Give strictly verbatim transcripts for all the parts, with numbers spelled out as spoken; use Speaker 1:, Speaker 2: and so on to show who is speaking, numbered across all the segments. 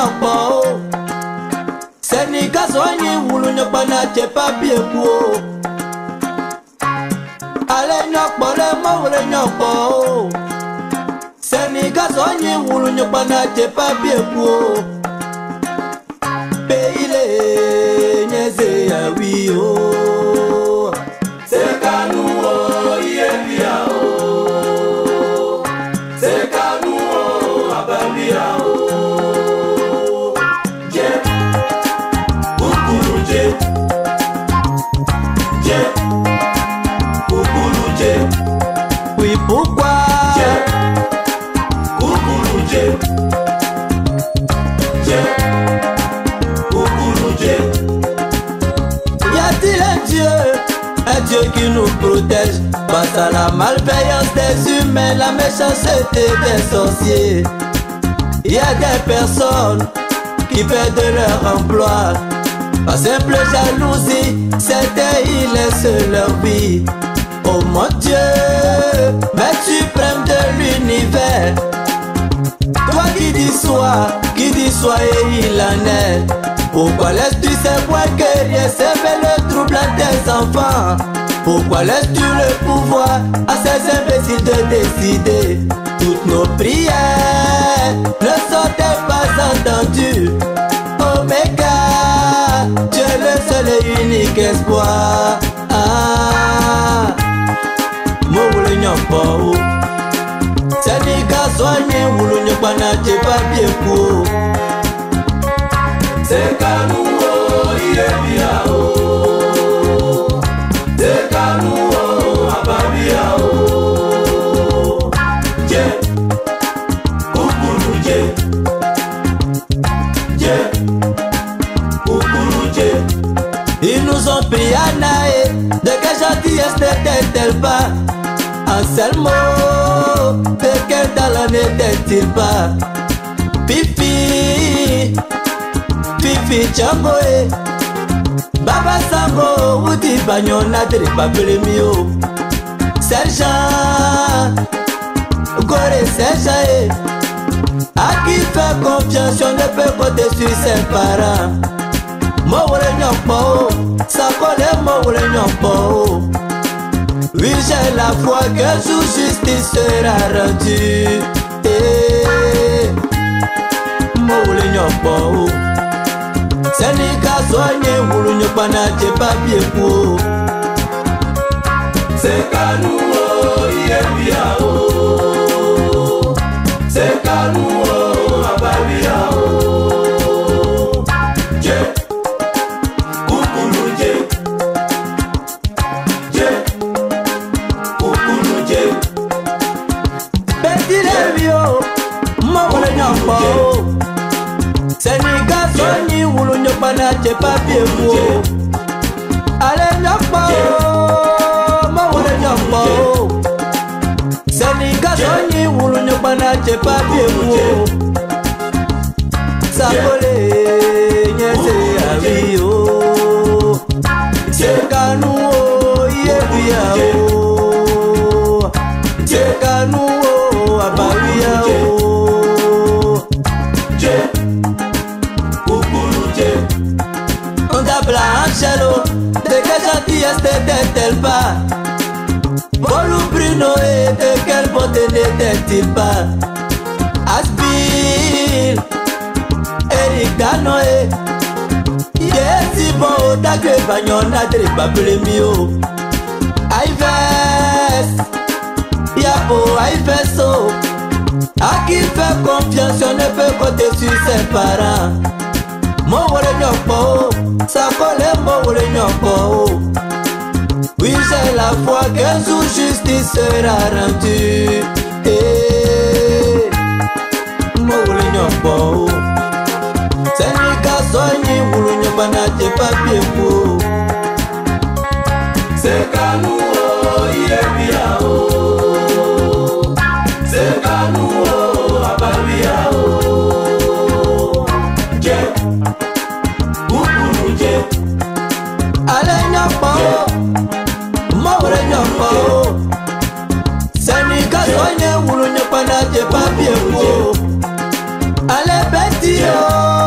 Speaker 1: nyokpo Senegal soigné wulu nyokpo na che papier ko Ale nyokpo le mo wule nyokpo Senegal soigné wulu nyokpo na che papier ko Pays le nyeze ya wi o Sekanu o yebia o Sekanu o ababia o Je Kukuru je Je Kukuru je Oui pourquoi Je Kukuru je Je Kukuru je Y a-t-il un Dieu Un Dieu qui nous protège face à la malveillance des humains, la méchanceté des sorciers. Il y a des personnes qui perdent leur emploi par simple jalousie, certains y laissent leur vie. Oh mon Dieu, Maître suprême de l'univers, toi qui dis soit, qui dis soit et il en est. Pourquoi laisses-tu ces voix guerriers s'éveiller le trouble à tes enfants? Pourquoi laisses-tu le pouvoir à ces imbéciles de décider? Toutes nos prières ne sont pas entendues. Omega, tu es le seul et unique espoir. Ah, Moule nyokpo Senegal soigné wulu nyokpo na che papier ko Sekanu o yebia o Sekanu o ababia o Je Kukuru je Je Kukuru je Ils nous ont pris à naer. De quelle gentillesse n'était-elle pas? Un seul mot, de quel talent n'était-il pas? Fifi Fifi Changoe Baba Sango Woudi Banyona de Papelemio Sergent Gore Sergent à qui fait confiance on ne peut compter sur ses parents. Mowle nyokpo Sakole mowle nyokpo Oui j'ai la foi que sous justice sera rendue. Eh, Mowle nyokpo Senegal soigné wulu nyokpo na che papier ko Sekanu o yebia o Sekanu o ababia o Je Kukuru je Je Kukuru je Petit Levio Mowle nyokpo Senegal soigné wulu nyokpo na che papier ko Ale nyokpo Mowle nyokpo Senegal soigné wulu nyokpo na che papier ko Sakole nyeze avi o Sekanu o yebia o Sekanu o ababia o Je Kukuru je On t'appela Angelo. De quelle gentillesse n'était-elle pas? Bolu Bruno et de quelle beauté n'était-il pas? Asbil Eric Danoé Yesi bon Dagre Banyona de Papelemio Ives Yabo Iveso à qui fait confiance on ne peut compter sur ses parents. Mowle nyokpo Sakole mowle nyokpo Oui j'ai la foi que sous justice sera rendue. Eh, Mowle nyokpo Senegal soigné wulu nyokpo na che papier ko Sekanu o yebia o Sekanu o ababia o Je Kukuru je Ale nyokpo Mowle nyokpo Senegal soigné wulu nyokpo na che papier ko Ale Betty o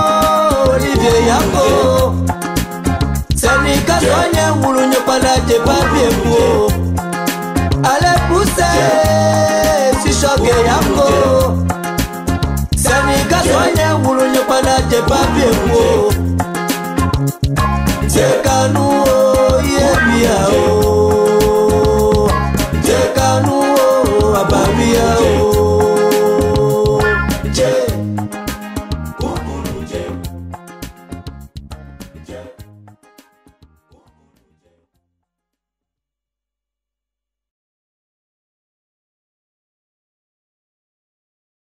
Speaker 1: yango Senika soye wulu nyopala je babie mwo Ale pousse si choke yango Senika soye wulu nyopala je babie mwo Sekanu